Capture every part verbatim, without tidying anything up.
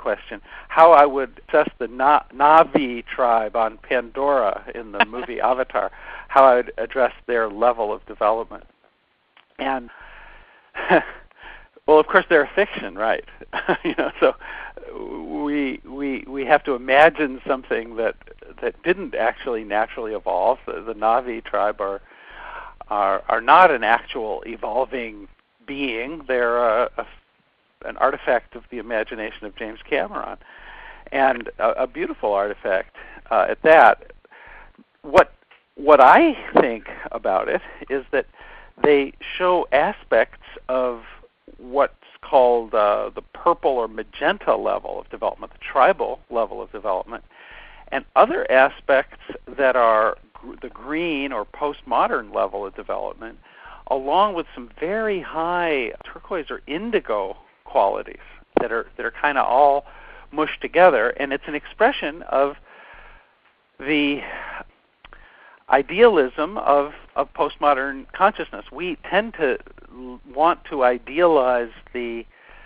question, how I would assess the Na- Na'vi tribe on Pandora in the movie Avatar, how I would address their level of development. And well, of course, they're a fiction, right? you know, so we we we have to imagine something that that didn't actually naturally evolve. The, the Na'vi tribe are are are not an actual evolving being. They're a, a, an artifact of the imagination of James Cameron, and a, a beautiful artifact uh, at that. What what I think about it is that they show aspects of what's called uh, the purple or magenta level of development, the tribal level of development, and other aspects that are gr- the green or postmodern level of development, along with some very high turquoise or indigo qualities that are that are kind of all mushed together. And it's an expression of the idealism of, of postmodern consciousness. We tend to want to idealize the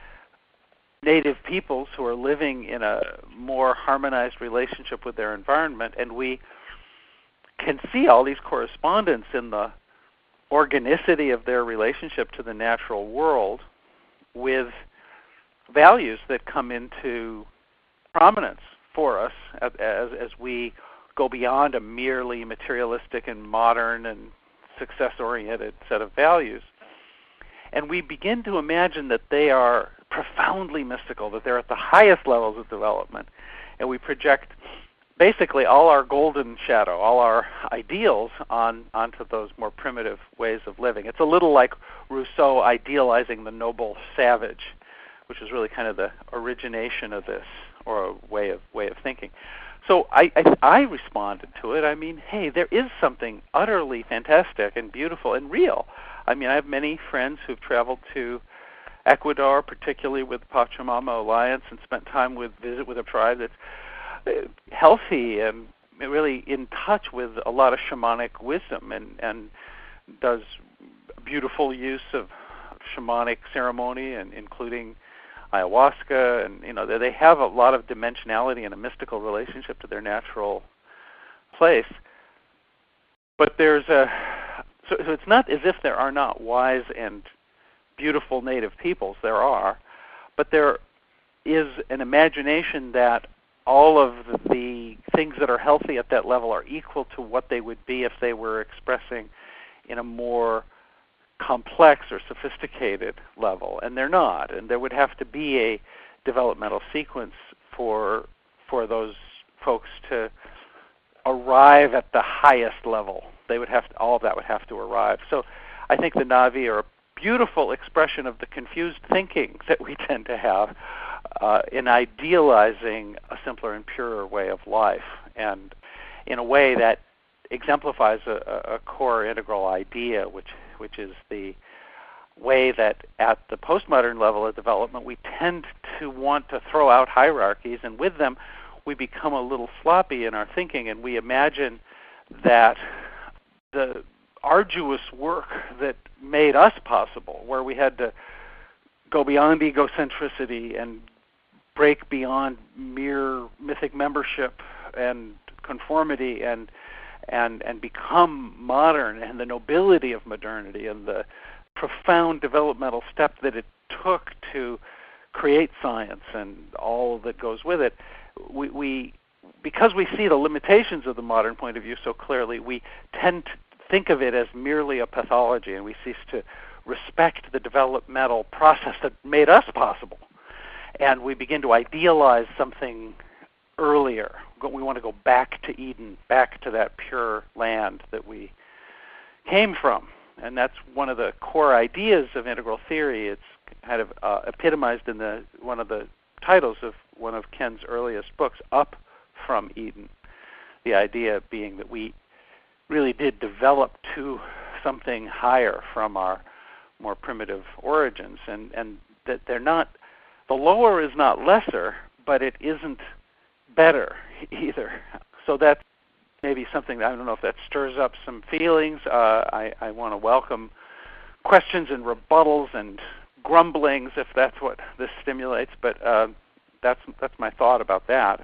native peoples who are living in a more harmonized relationship with their environment, and we can see all these correspondence in the organicity of their relationship to the natural world with values that come into prominence for us as, as, as we go beyond a merely materialistic and modern and success-oriented set of values. And we begin to imagine that they are profoundly mystical, that they're at the highest levels of development. And we project basically all our golden shadow, all our ideals on onto those more primitive ways of living. It's a little like Rousseau idealizing the noble savage, which is really kind of the origination of this, or a way of way of thinking. So I, I, I responded to it. I mean, hey, there is something utterly fantastic and beautiful and real. I mean, I have many friends who've traveled to Ecuador, particularly with the Pachamama Alliance, and spent time with visit with a tribe that's healthy and really in touch with a lot of shamanic wisdom, and, and does beautiful use of shamanic ceremony, and including ayahuasca, and you know they have a lot of dimensionality and a mystical relationship to their natural place. But there's a so, so it's not as if there are not wise and beautiful native peoples. There are, but there is an imagination that all of the things that are healthy at that level are equal to what they would be if they were expressing in a more complex or sophisticated level, and they're not. And there would have to be a developmental sequence for for those folks to arrive at the highest level. They would have to, all of that would have to arrive. So I think the Na'vi are a beautiful expression of the confused thinking that we tend to have uh, in idealizing a simpler and purer way of life, and in a way that exemplifies a, a core integral idea, which which is the way that at the postmodern level of development we tend to want to throw out hierarchies, and with them we become a little sloppy in our thinking, and we imagine that the arduous work that made us possible, where we had to go beyond egocentricity and break beyond mere mythic membership and conformity and and and become modern, and the nobility of modernity and the profound developmental step that it took to create science and all that goes with it, we, we because we see the limitations of the modern point of view so clearly, we tend to think of it as merely a pathology, and we cease to respect the developmental process that made us possible. And we begin to idealize something earlier. We want to go back to Eden, back to that pure land that we came from. And that's one of the core ideas of integral theory. It's kind of uh, epitomized in the one of the titles of one of Ken's earliest books, Up from Eden. The idea being that we really did develop to something higher from our more primitive origins, and, and that they're not, the lower is not lesser, but it isn't better either. So that's maybe something that, I don't know if that stirs up some feelings. Uh, I, I want to welcome questions and rebuttals and grumblings if that's what this stimulates, but uh, that's that's my thought about that.